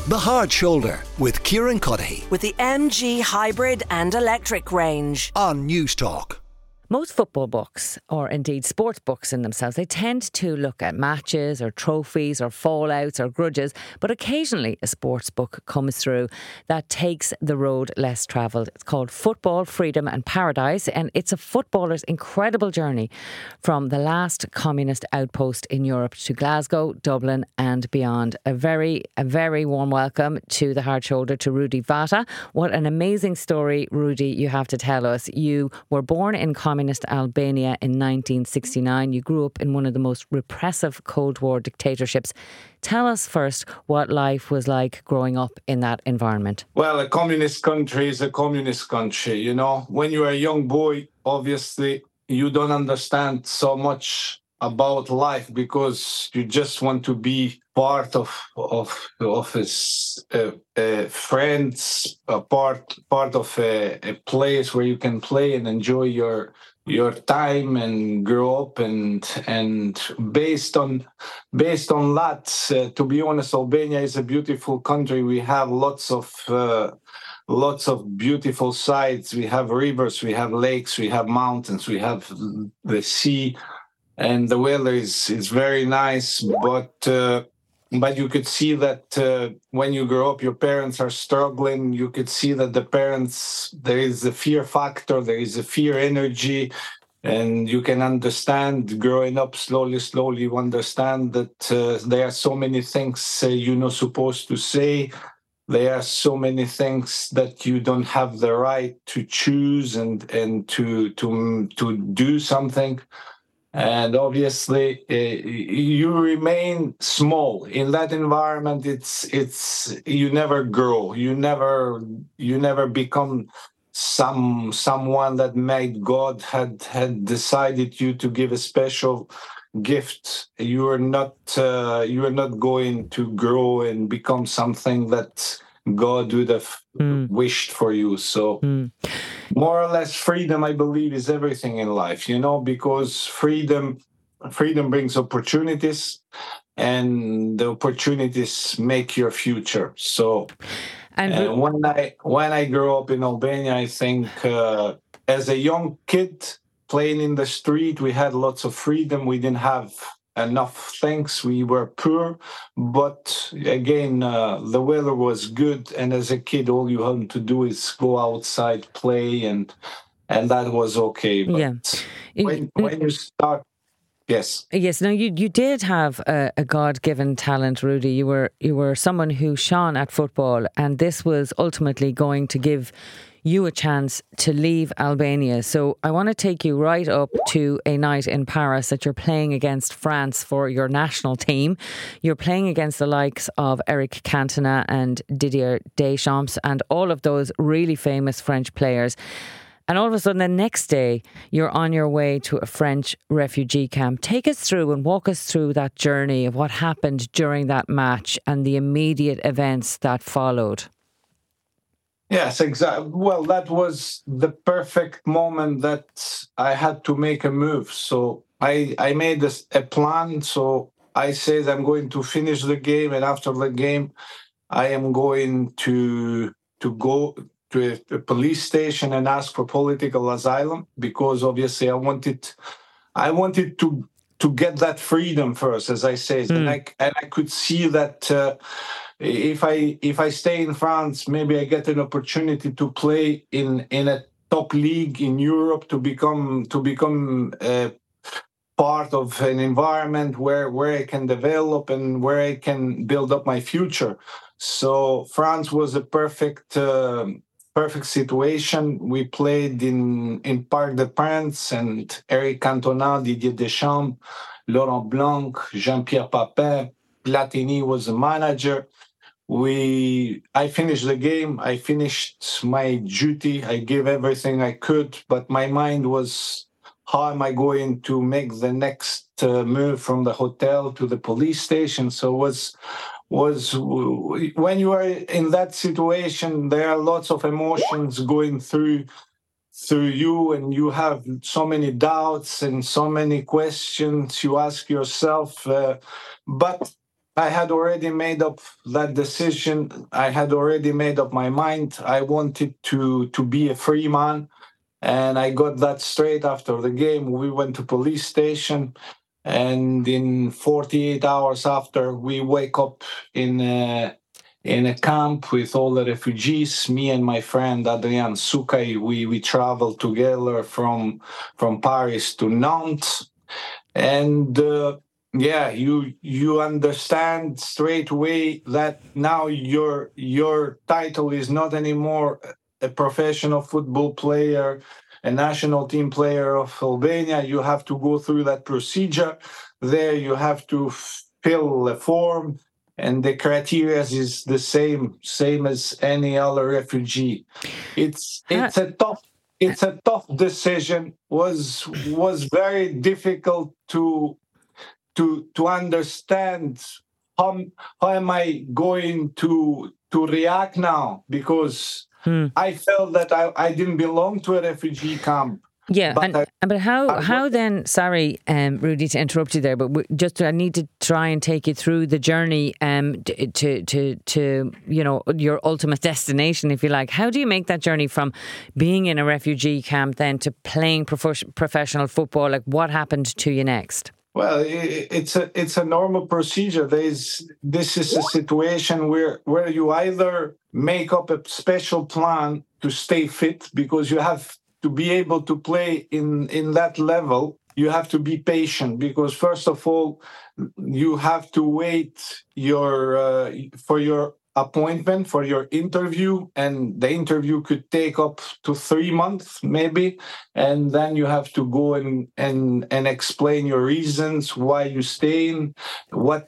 The Hard Shoulder with Kieran Cuddihy with the MG hybrid and electric range on News Talk. Most football books, or indeed sports books in themselves, they tend to look at matches or trophies or fallouts or grudges, but occasionally a sports book comes through that takes the road less travelled. It's called Football, Freedom and Paradise, and it's a footballer's incredible journey from the last communist outpost in Europe to Glasgow, Dublin and beyond. A very warm welcome to the Hard Shoulder to Rudi Vata. What an amazing story, Rudi, you have to tell us. You were born in communist Albania in 1969. You grew up in one of the most repressive Cold War dictatorships. Tell us first what life was like growing up in that environment. Well, a communist country is a communist country. You know, when you're a young boy, obviously, you don't understand so much about life because you just want to be part of his friends, part of a place where you can play and enjoy your time and grow up and based on that, to be honest, Albania is a beautiful country. We have lots of beautiful sites. We have rivers, we have lakes, we have mountains, we have the sea. And the weather is very nice, but you could see that when you grow up, your parents are struggling. You could see that there is a fear factor, there is a fear energy, and you can understand growing up slowly, you understand that there are so many things you're not supposed to say. There are so many things that you don't have the right to choose and to do something. And obviously, you remain small in that environment. It's you never grow. You never become someone that God had decided you to give a special gift. You are not going to grow and become something that God would have wished for you. So. More or less, freedom, I believe, is everything in life, you know, because freedom brings opportunities, and the opportunities make your future. So, and when I grew up in Albania, I think as a young kid playing in the street, we had lots of freedom. We didn't have enough things. We were poor, but again, the weather was good. And as a kid, all you had to do is go outside, play, and that was okay. But when you start, yes. No, you did have a God-given talent, Rudi. You were someone who shone at football, and this was ultimately going to give you a chance to leave Albania. So I want to take you right up to a night in Paris that you're playing against France for your national team. You're playing against the likes of Eric Cantona and Didier Deschamps and all of those really famous French players. And all of a sudden, the next day, you're on your way to a French refugee camp. Take us through and walk us through that journey of what happened during that match and the immediate events that followed. Yes, exactly. Well, that was the perfect moment that I had to make a move. So I made a plan. So I said I'm going to finish the game, and after the game, I am going to go to a police station and ask for political asylum, because obviously I wanted to get that freedom first, as I said, and I could see that. If I stay in France, maybe I get an opportunity to play in a top league in Europe, to become part of an environment where I can develop and where I can build up my future. So France was a perfect situation. We played in Parc des Princes, and Eric Cantona, Didier Deschamps, Laurent Blanc, Jean-Pierre Papin, Platini was the manager. I finished the game. I finished my duty. I gave everything I could, but my mind was, how am I going to make the next move from the hotel to the police station? So was when you are in that situation, there are lots of emotions going through you, and you have so many doubts and so many questions you ask yourself. But I had already made up that decision. I had already made up my mind. I wanted to be a free man, and I got that straight after the game. We went to police station, and in 48 hours after, we wake up in a camp with all the refugees. Me and my friend Adrian Sukai, we traveled together from Paris to Nantes, and yeah, you understand straight away that now your title is not anymore a professional football player, a national team player of Albania. You have to go through that procedure. There you have to fill a form, and the criteria is the same as any other refugee. It's a tough decision. Was very difficult to understand how am I going to react now, because I felt that I didn't belong to a refugee camp. Yeah, but how then? Sorry, Rudy, to interrupt you there, but I need to try and take you through the journey to your ultimate destination, if you like. How do you make that journey from being in a refugee camp then to playing professional football? Like, what happened to you next? Well, it's a normal procedure. This is a situation where you either make up a special plan to stay fit, because you have to be able to play in that level. You have to be patient, because first of all, you have to wait for your appointment, for your interview, and the interview could take up to 3 months maybe, and then you have to go and explain your reasons why you staying, what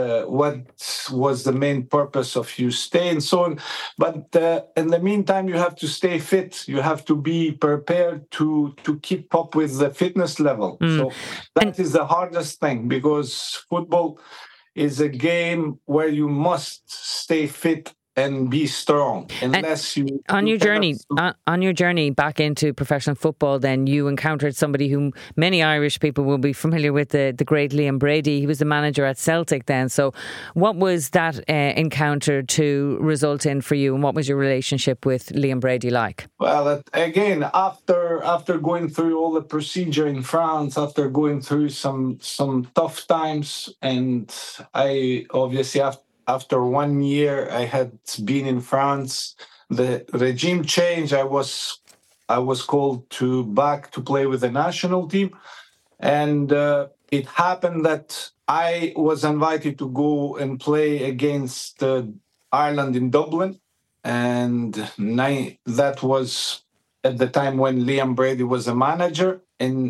was the main purpose of you staying, so on. But in the meantime, you have to stay fit. You have to be prepared to keep up with the fitness level. So that is the hardest thing, because football is a game where you must stay fit and be strong. Unless you on your journey back into professional football, then you encountered somebody whom many Irish people will be familiar with, the great Liam Brady. He was the manager at Celtic then. So what was that encounter to result in for you, and what was your relationship with Liam Brady like? Well, again, after going through all the procedure in France, after going through some tough times, and I obviously after 1 year I had been in France, the regime changed. I was called back to play with the national team, and it happened that I was invited to go and play against Ireland in Dublin, and that was at the time when Liam Brady was a manager, and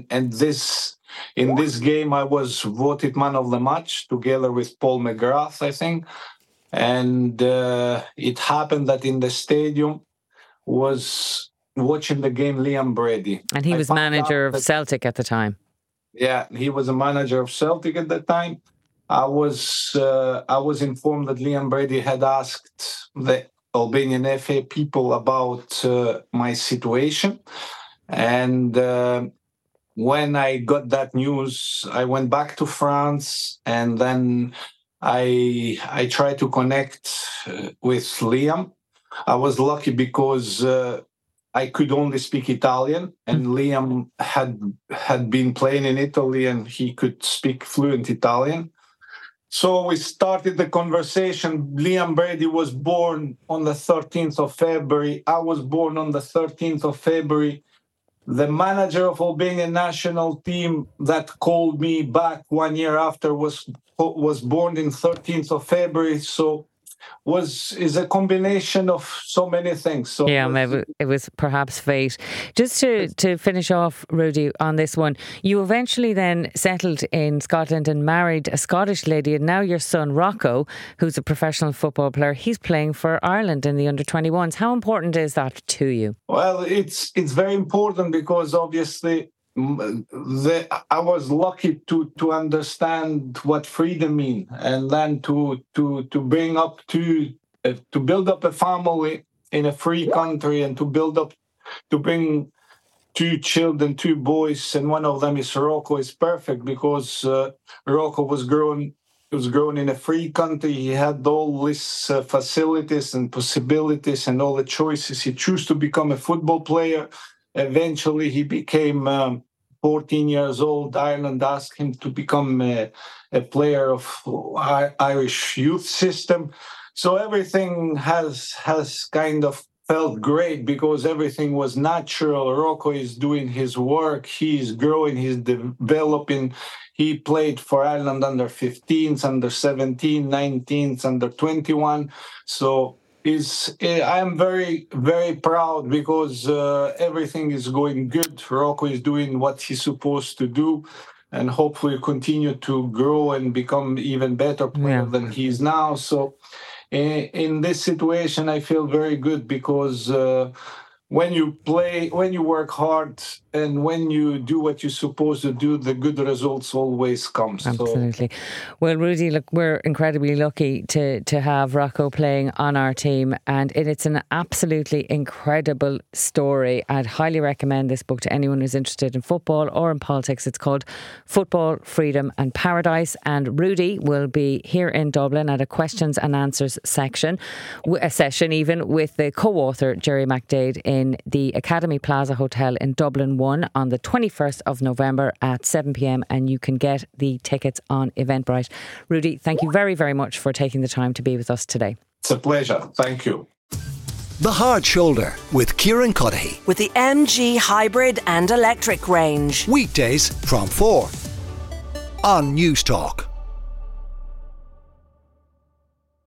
in this game, I was voted man of the match together with Paul McGrath, I think. And it happened that in the stadium was watching the game Liam Brady. And he was manager of Celtic at the time. Yeah, he was a manager of Celtic at the time. I was informed that Liam Brady had asked the Albanian FA people about my situation. And when I got that news, I went back to France, and then I tried to connect with Liam. I was lucky because I could only speak Italian, and Liam had been playing in Italy, and he could speak fluent Italian. So we started the conversation. Liam Brady was born on the 13th of February. I was born on the 13th of February. The manager of Albanian national team that called me back 1 year after was born in 13th of February. So is a combination of so many things. So yeah, it was perhaps fate. Just to finish off, Rudy, on this one, you eventually then settled in Scotland and married a Scottish lady, and now your son Rocco, who's a professional football player, he's playing for Ireland in the under-21s. How important is that to you? Well, it's very important, because obviously I was lucky to understand what freedom means, and then to bring up to build up a family in a free country, and to bring 2 children, 2 boys, and one of them is Rocco, is perfect, because Rocco was grown He was grown in a free country. He had all these facilities and possibilities and all the choices. He chose to become a football player. Eventually, he became 14 years old. Ireland asked him to become a player of Irish youth system. So everything has kind of felt great because everything was natural. Rocco is doing his work. He's growing. He's developing. He played for Ireland under 15s, under 17, 19s, under 21. So I'm very, very proud because everything is going good. Rocco is doing what he's supposed to do and hopefully continue to grow and become even better player than he is now. So in this situation, I feel very good because when you play, when you work hard, and when you do what you're supposed to do, the good results always come. Absolutely. Well, Rudy, look, we're incredibly lucky to have Rocco playing on our team, and it's an absolutely incredible story. I'd highly recommend this book to anyone who's interested in football or in politics. It's called Football, Freedom and Paradise, and Rudy will be here in Dublin at a questions and answers session even with the co-author Jerry McDade in the Academy Plaza Hotel in Dublin 1 on the 21st of November at 7 p.m, and you can get the tickets on Eventbrite. Rudy, thank you very, very much for taking the time to be with us today. It's a pleasure. Thank you. The Hard Shoulder with Kieran Cuddihy. With the MG hybrid and electric range. Weekdays from 4 on News Talk.